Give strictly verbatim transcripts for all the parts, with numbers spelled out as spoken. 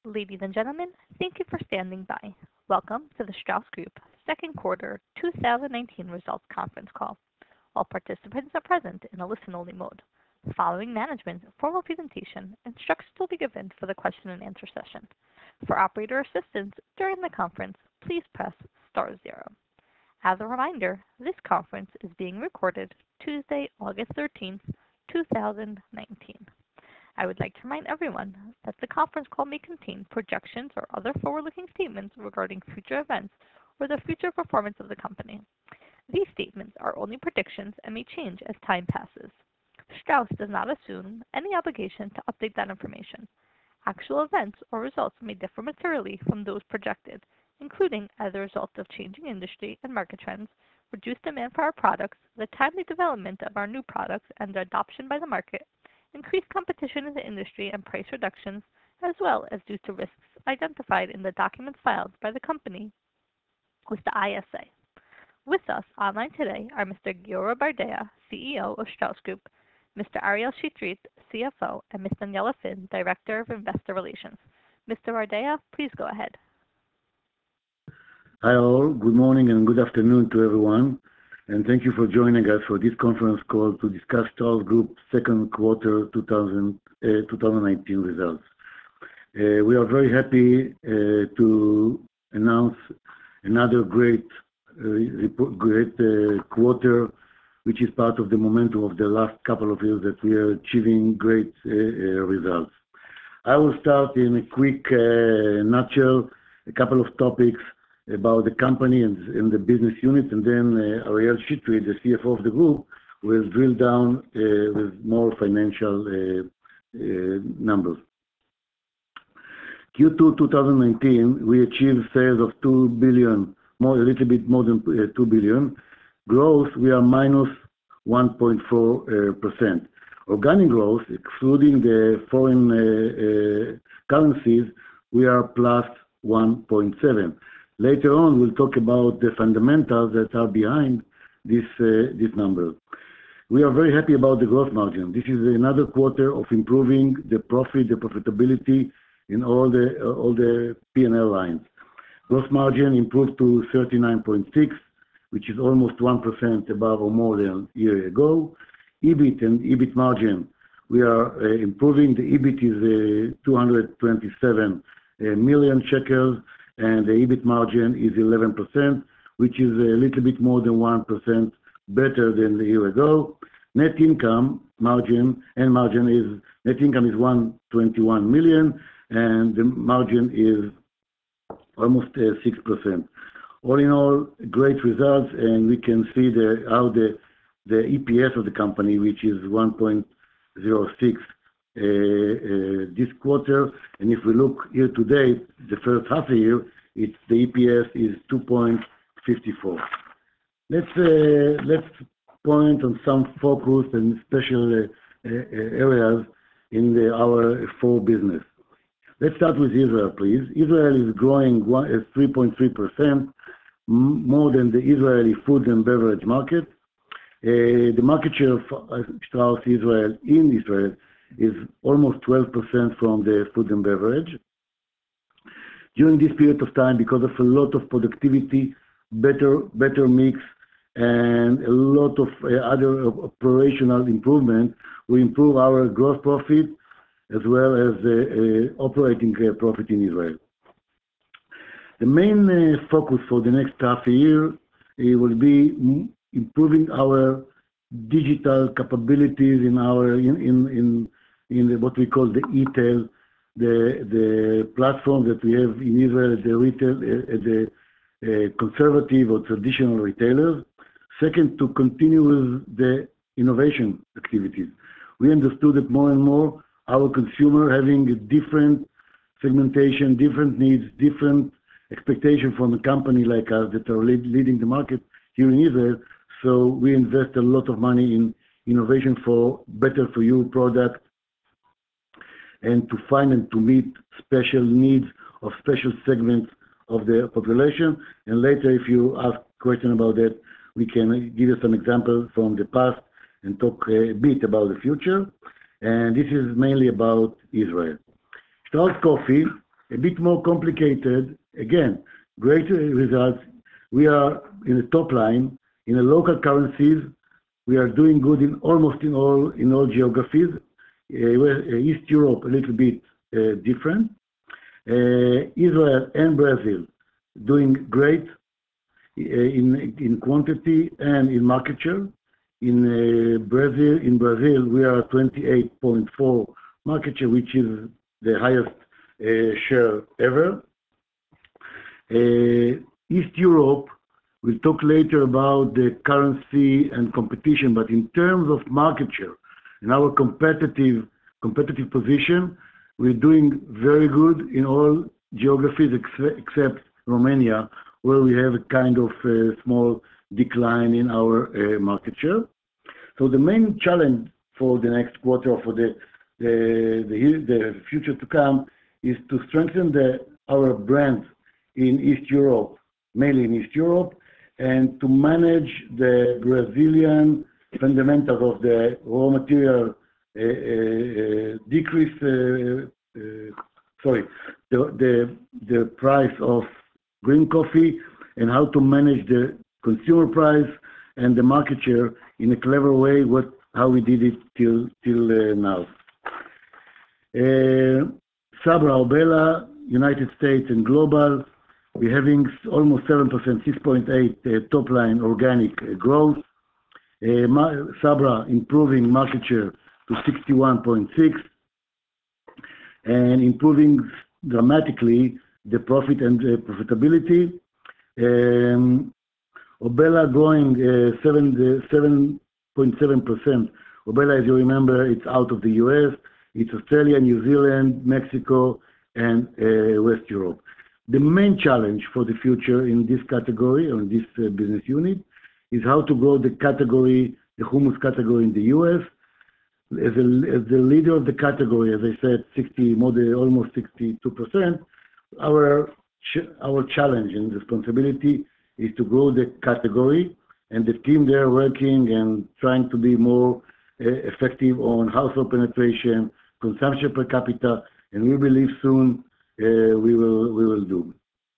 Ladies and gentlemen, thank you for standing by. Welcome to the Strauss Group second quarter two thousand nineteen results conference call. All participants are present in a listen-only mode. Following management's formal presentation, instructions will be given for the question and answer session. For operator assistance during the conference, please press star zero. As a reminder, this conference is being recorded Tuesday, August thirteenth, two thousand nineteen. I would like to remind everyone that the conference call may contain projections or other forward-looking statements regarding future events or the future performance of the company. These statements are only predictions and may change as time passes. Strauss does not assume any obligation to update that information. Actual events or results may differ materially from those projected, including as a result of changing industry and market trends, reduced demand for our products, the timely development of our new products and their adoption by the market, increased competition in the industry and price reductions, as well as due to risks identified in the documents filed by the company with the I S A. With us online today are Mister Giora Bardea, C E O of Strauss Group, Mister Ariel Chetrit, C F O, and Miz Daniella Finn, Director of Investor Relations. Mister Bardea, please go ahead. Hi all, good morning and good afternoon to everyone, and thank you for joining us for this conference call to discuss Strauss Group's second quarter two thousand, uh, twenty nineteen results. Uh, we are very happy uh, to announce another great, uh, great uh, quarter, which is part of the momentum of the last couple of years that we are achieving great uh, uh, results. I will start in a quick uh, nutshell, a couple of topics about the company and, and the business unit, and then uh, Ariel Chetrit, the C F O of the group, will drill down uh, with more financial uh, uh, numbers. Q two twenty nineteen, we achieved sales of two billion, more, a little bit more than uh, two billion. Growth, we are minus one point four percent. Uh, Organic growth, excluding the foreign uh, uh, currencies, we are plus one point seven. Later on, we'll talk about the fundamentals that are behind this uh, this number. We are very happy about the gross margin. This is another quarter of improving the profit, the profitability in all the uh, all the P and L lines. Gross margin improved to thirty-nine point six, which is almost one percent above or more than a year ago. E B I T and E B I T margin, we are uh, improving. The E B I T is uh, two hundred twenty-seven uh, million shekels, and the E B I T margin is eleven percent, which is a little bit more than one percent better than a year ago. Net income margin and margin is, net income is one hundred twenty-one million, and the margin is almost uh, six percent. All in all, great results, and we can see the, how the, the E P S of the company, which is one point zero six Uh, uh, this quarter, and if we look year to date, the first half a year, it's the E P S is two point five four. Let's uh, let's point on some focus and special uh, uh, areas in the, our four business. Let's start with Israel, please. Israel is growing three point three percent, more than the Israeli food and beverage market. Uh, the market share of uh, Strauss Israel in Israel is almost twelve percent from the food and beverage. During this period of time, because of a lot of productivity, better better mix, and a lot of uh, other operational improvement, we improve our gross profit as well as uh, uh, operating uh, profit in Israel. The main uh, focus for the next half a year uh, will be improving our digital capabilities in our in in, in in the, what we call the e-tail, the the platform that we have in Israel, the retail, uh, the uh, conservative or traditional retailers. Second, to continue with the innovation activities. We understood that more and more our consumer having a different segmentation, different needs, different expectation from a company like us that are lead, leading the market here in Israel. So we invest a lot of money in innovation for better for you product, and to find and to meet special needs of special segments of the population. And later, if you ask a question about that, we can give you some examples from the past and talk a bit about the future. And this is mainly about Israel. Strauss Coffee a bit more complicated. Again, great results. We are in the top line. In the local currencies, we are doing good in almost in all in all geographies. Uh, East Europe, a little bit uh, different. Uh, Israel and Brazil doing great uh, in in quantity and in market share. In uh, Brazil, in Brazil, we are twenty-eight point four market share, which is the highest uh, share ever. Uh, East Europe, we'll talk later about the currency and competition, but in terms of market share and our competitive competitive position, we're doing very good in all geographies ex- except Romania, where we have a kind of uh, small decline in our uh, market share. So the main challenge for the next quarter or for the the, the, the future to come is to strengthen the, our brands in East Europe, mainly in East Europe, and to manage the Brazilian fundamentals of the raw material uh, uh, decrease, uh, uh, sorry, the, the, the price of green coffee and how to manage the consumer price and the market share in a clever way, what, how we did it till, till uh, now. Uh, Sabra, Obela, United States and global, we're having almost seven percent, six point eight uh, top line organic uh, growth. Uh, Sabra improving market share to sixty-one point six and improving dramatically the profit and uh, profitability. Um, Obela growing uh, seven point seven percent. Obela, as you remember, it's out of the U S. It's Australia, New Zealand, Mexico, and uh, West Europe. The main challenge for the future in this category, or in this uh, business unit, is how to grow the category, the hummus category in the U S. As, a, as the leader of the category, as I said, sixty, more than, almost sixty-two percent, our, ch- our challenge and responsibility is to grow the category, and the team there working and trying to be more uh, effective on household penetration, consumption per capita, and we believe soon uh, we will we will do.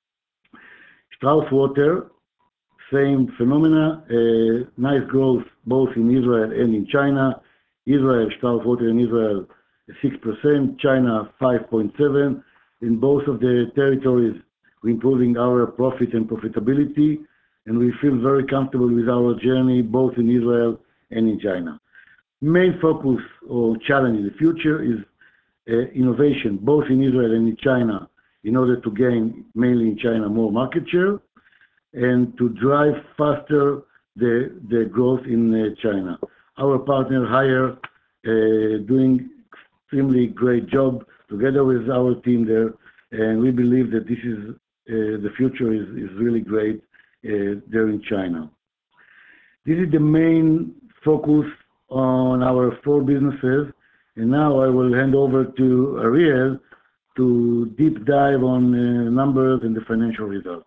Strauss Water, same phenomena, uh, nice growth both in Israel and in China. Israel, Strauss Water in Israel, six percent, China five point seven. In both of the territories, we're improving our profit and profitability, and we feel very comfortable with our journey both in Israel and in China. Main focus or challenge in the future is uh, innovation, both in Israel and in China, in order to gain, mainly in China, more market share, and to drive faster the, the growth in uh, China. Our partner, Haier, uh, doing extremely great job together with our team there, and we believe that this is, uh, the future is, is really great uh, there in China. This is the main focus on our four businesses, and now I will hand over to Ariel to deep dive on uh, numbers and the financial results.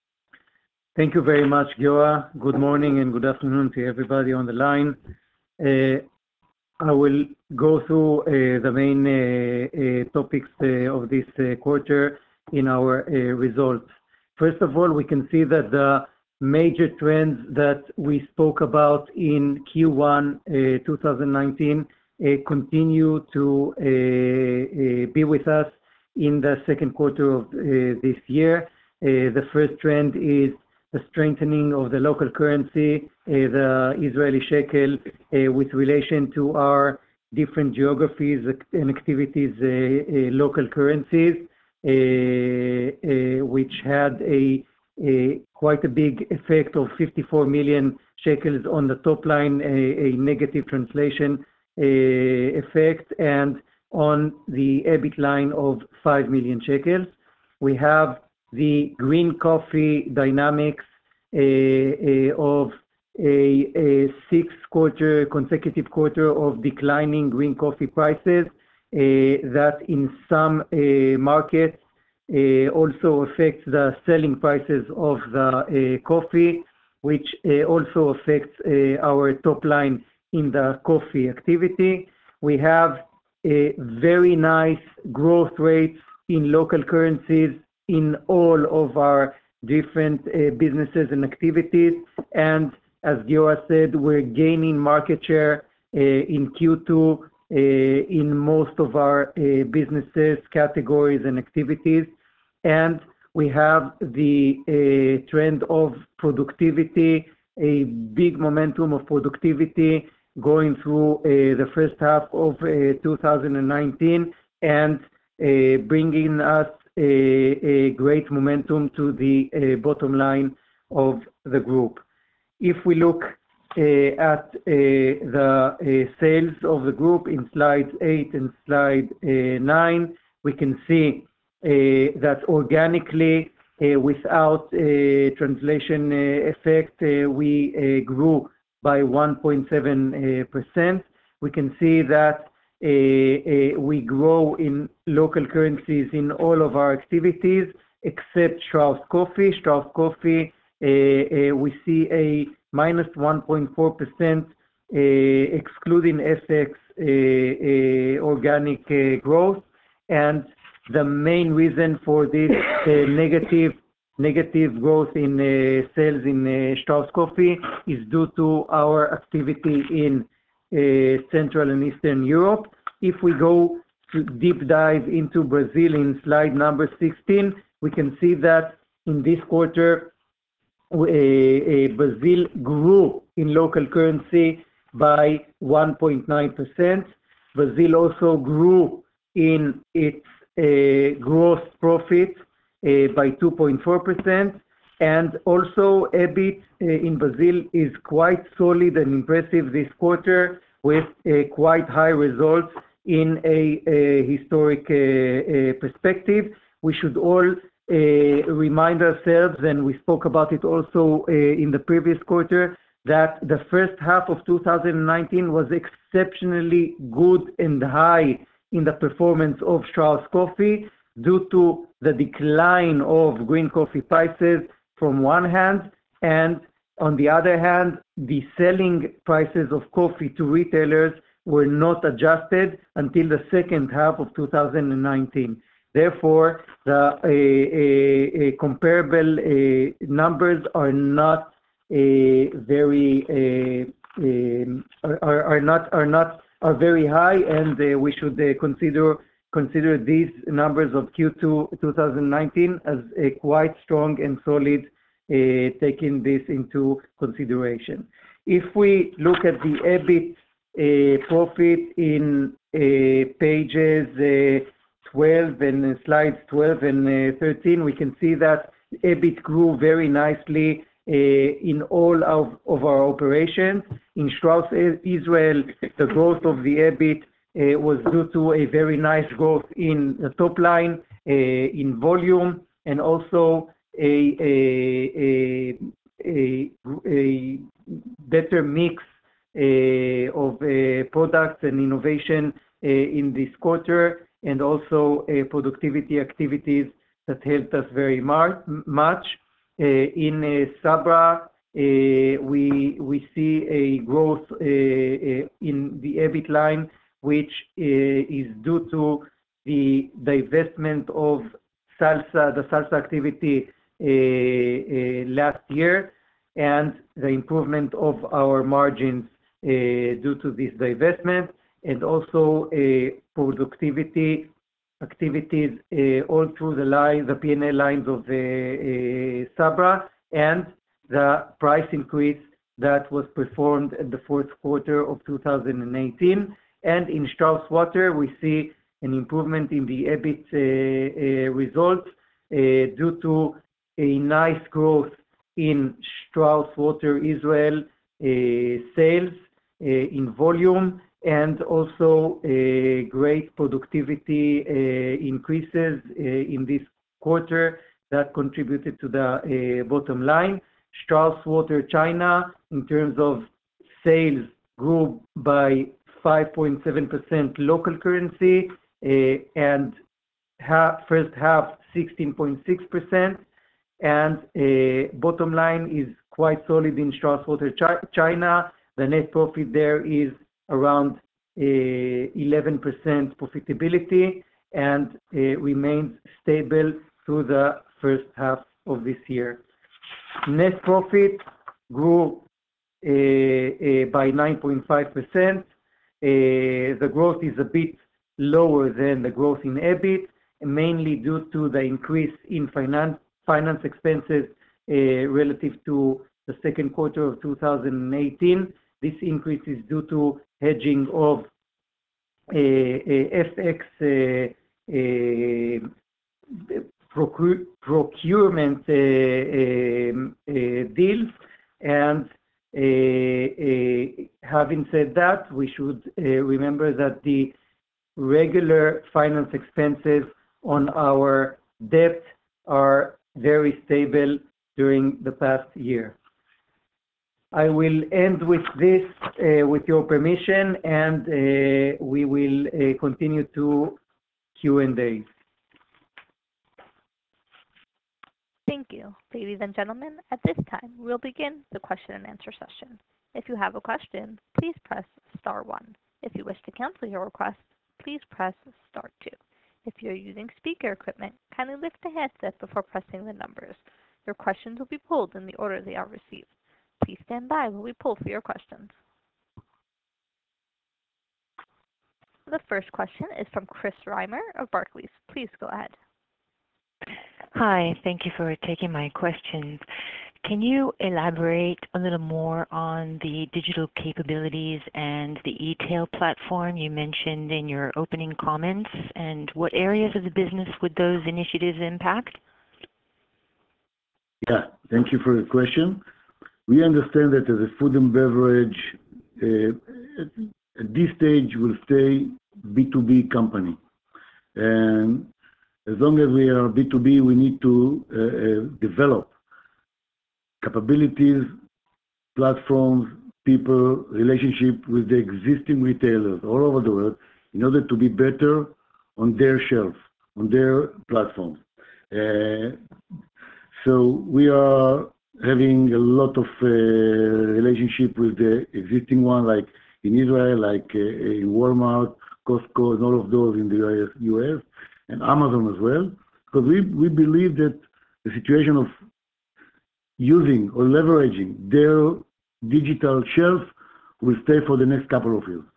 Thank you very much, Giora. Good morning and good afternoon to everybody on the line. Uh, I will go through uh, the main uh, uh, topics uh, of this uh, quarter in our uh, results. First of all, we can see that the major trends that we spoke about in Q one uh, twenty nineteen uh, continue to uh, uh, be with us in the second quarter of uh, this year. Uh, the first trend is the strengthening of the local currency, uh, the Israeli shekel, uh, with relation to our different geographies and activities, uh, uh, local currencies, uh, uh, which had a A, quite a big effect of fifty-four million shekels on the top line, a, a negative translation a, effect, and on the EBIT line of five million shekels. We have the green coffee dynamics a, a, of a, a six quarter consecutive quarter of declining green coffee prices a, that in some a, markets Uh, also affects the selling prices of the uh, coffee, which uh, also affects uh, our top line in the coffee activity. We have a very nice growth rates in local currencies in all of our different uh, businesses and activities. And as Giora said, we're gaining market share uh, in Q two uh, in most of our uh, businesses, categories, and activities. And we have the uh, trend of productivity, a big momentum of productivity going through uh, the first half of uh, two thousand nineteen and uh, bringing us a, a great momentum to the uh, bottom line of the group. If we look uh, at uh, the uh, sales of the group in slides eight and slide uh, nine, we can see uh, that organically, uh, without uh, translation uh, effect, uh, we uh, grew by one point seven percent. We can see that uh, uh, we grow in local currencies in all of our activities except Strauss Coffee. Strauss Coffee, uh, uh, we see a minus one point four percent uh, excluding F X uh, uh, organic uh, growth. And the main reason for this uh, negative negative growth in uh, sales in uh, Strauss Coffee is due to our activity in uh, Central and Eastern Europe. If we go to deep dive into Brazil in slide number sixteen, we can see that in this quarter, uh, uh, Brazil grew in local currency by one point nine percent. Brazil also grew in its uh, gross profit Uh, by two point four percent, and also EBIT uh, in Brazil is quite solid and impressive this quarter with uh, quite high results in a, a historic uh, uh, perspective. We should all uh, remind ourselves, and we spoke about it also uh, in the previous quarter, that the first half of two thousand nineteen was exceptionally good and high in the performance of Strauss Coffee, due to the decline of green coffee prices from one hand, and on the other hand, the selling prices of coffee to retailers were not adjusted until the second half of two thousand nineteen. Therefore, the uh, uh, uh, comparable uh, numbers are not uh, very uh, um, are, are not are not are very high, and uh, we should uh, consider consider these numbers of Q two twenty nineteen as a quite strong and solid, uh, taking this into consideration. If we look at the EBIT uh, profit in uh, pages uh, twelve and uh, slides twelve and uh, thirteen, we can see that EBIT grew very nicely uh, in all of, of our operations. In Strauss Israel, the growth of the EBIT Uh, was due to a very nice growth in the top line, uh, in volume, and also a, a, a, a, a better mix uh, of uh, products and innovation uh, in this quarter, and also uh, productivity activities that helped us very much. Uh, in uh, Sabra, uh, we, we see a growth uh, uh, in the EBIT line, which uh, is due to the divestment of salsa, the salsa activity uh, uh, last year, and the improvement of our margins uh, due to this divestment, and also uh, productivity activities uh, all through the line, the P and L lines of uh, uh, Sabra, and the price increase that was performed in the fourth quarter of two thousand eighteen. And in Strauss Water, we see an improvement in the EBIT uh, uh, results uh, due to a nice growth in Strauss Water Israel uh, sales uh, in volume, and also uh, great productivity uh, increases uh, in this quarter that contributed to the uh, bottom line. Strauss Water China, in terms of sales, grew by five point seven percent local currency, uh, and half, first half sixteen point six percent, and uh, bottom line is quite solid in Strauss Water China. The net profit there is around uh, eleven percent profitability, and uh, remained stable through the first half of this year. Net profit grew uh, uh, by nine point five percent. Uh, the growth is a bit lower than the growth in EBIT, mainly due to the increase in finance, finance expenses uh, relative to the second quarter of two thousand eighteen. This increase is due to hedging of uh, uh, F X uh, uh, procure, procurement uh, um, uh, deals. And uh, uh, having said that, we should uh, remember that the regular finance expenses on our debt are very stable during the past year. I will end with this, uh, with your permission, and uh, we will uh, continue to Q and A. Thank you. Ladies and gentlemen, at this time, we'll begin the question and answer session. If you have a question, please press star one. If you wish to cancel your request, please press star two. If you're using speaker equipment, kindly lift the headset before pressing the numbers. Your questions will be pulled in the order they are received. Please stand by while we pull for your questions. The first question is from Chris Reimer of Barclays. Please go ahead. Hi, thank you for taking my questions. Can you elaborate a little more on the digital capabilities and the e-tail platform you mentioned in your opening comments, and what areas of the business would those initiatives impact? Yeah, thank you for your question. We understand that as a food and beverage, uh, at this stage, will stay B two B company. And as long as we are B two B, we need to uh, uh, develop capabilities, platforms, people, relationship with the existing retailers all over the world in order to be better on their shelves, on their platforms. Uh, so we are having a lot of uh, relationship with the existing one, like in Israel, like uh, in Walmart, Costco, and all of those in the U S, and Amazon as well, because we, we believe that the situation of using or leveraging their digital shelf will stay for the next couple of years.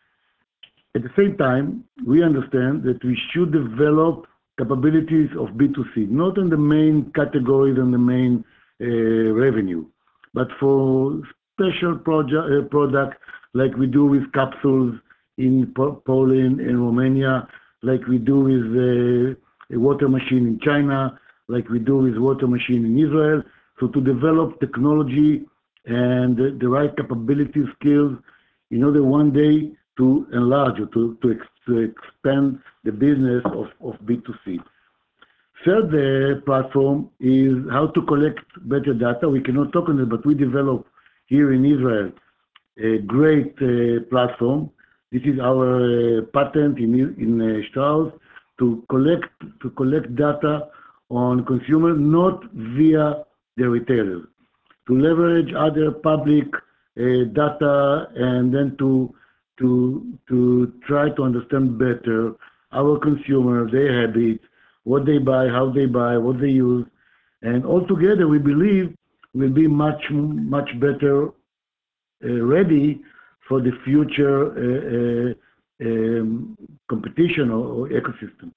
At the same time, we understand that we should develop capabilities of B two C, not in the main categories and the main uh, revenue, but for special project, uh, product like we do with capsules in po Poland and Romania, like we do with uh, a water machine in China, like we do with water machine in Israel. So to develop technology and the, the right capability skills in order one day to enlarge or to, to, ex, to expand the business of, of B two C. Third uh, platform is how to collect better data. We cannot talk on it, but we develop here in Israel a great uh, platform. This is our uh, patent in, in uh, Strauss to collect, to collect data on consumers, not via the retailers, to leverage other public uh, data and then to, to, to try to understand better our consumers, their habits, what they buy, how they buy, what they use. And altogether, we believe we'll be much, much better uh, ready for the future uh, uh, um, competition or, or ecosystem.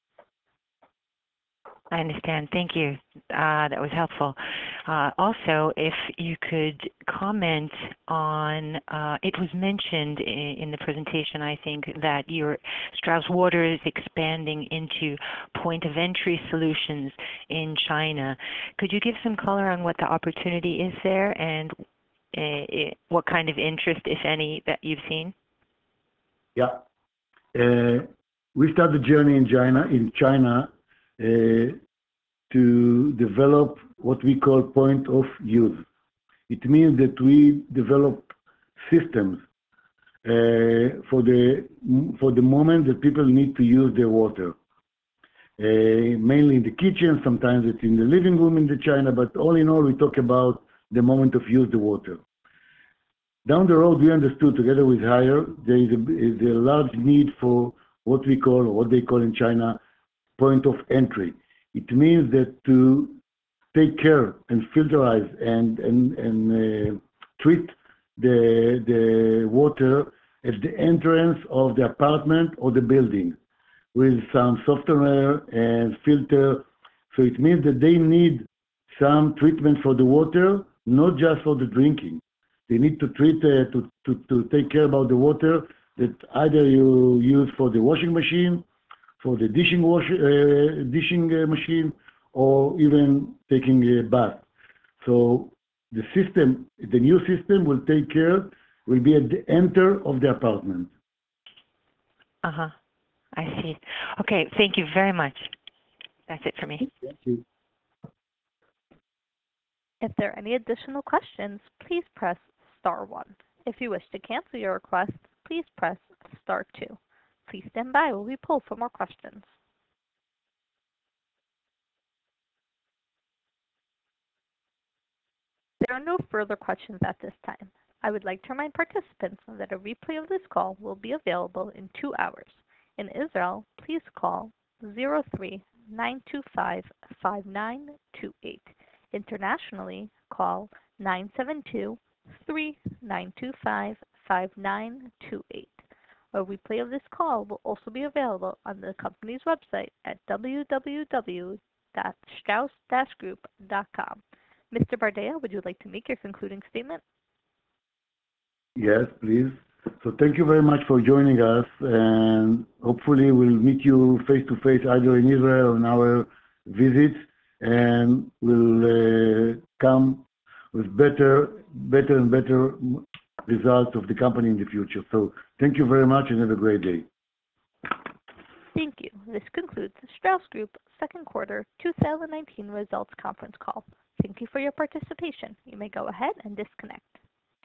I understand. Thank you. Uh, that was helpful. Uh, also, if you could comment on, uh, it was mentioned in, in the presentation, I think, that your Strauss Water is expanding into point of entry solutions in China. Could you give some color on what the opportunity is there and uh, what kind of interest, if any, that you've seen? Yeah. Uh, we started the journey in China, in China Uh, to develop what we call point of use. It means that we develop systems uh, for the for the moment that people need to use their water. Uh, mainly in the kitchen, sometimes it's in the living room in the China, but all in all, we talk about the moment of use the water. Down the road, we understood together with Haier, there is a, is a large need for what we call, or what they call in China, point of entry. It means that to take care and filterize and, and, and uh, treat the, the water at the entrance of the apartment or the building with some software and filter. So it means that they need some treatment for the water, not just for the drinking. They need to treat, uh, to, to, to take care about the water that either you use for the washing machine, for the dishing, wash, uh, dishing uh, machine, or even taking a bath. So the system, the new system will take care, will be at the enter of the apartment. Uh-huh. I see. Okay, thank you very much. That's it for me. Thank you. If there are any additional questions, please press star one. If you wish to cancel your request, please press star two. Please stand by while we pull for more questions. There are no further questions at this time. I would like to remind participants that a replay of this call will be available in two hours. In Israel, please call zero three nine two five five nine two eight. Internationally, call nine seven two three nine two five five nine two eight. A replay of this call will also be available on the company's website at w w w dot strauss dash group dot com. Mister Bardea, would you like to make your concluding statement? Yes, please. So thank you very much for joining us, and hopefully we'll meet you face to face either in Israel on our visit, and we'll uh, come with better, better and better results of the company in the future. So thank you very much and have a great day. Thank you. This concludes the Strauss Group second quarter two thousand nineteen results conference call. Thank you for your participation. You may go ahead and disconnect.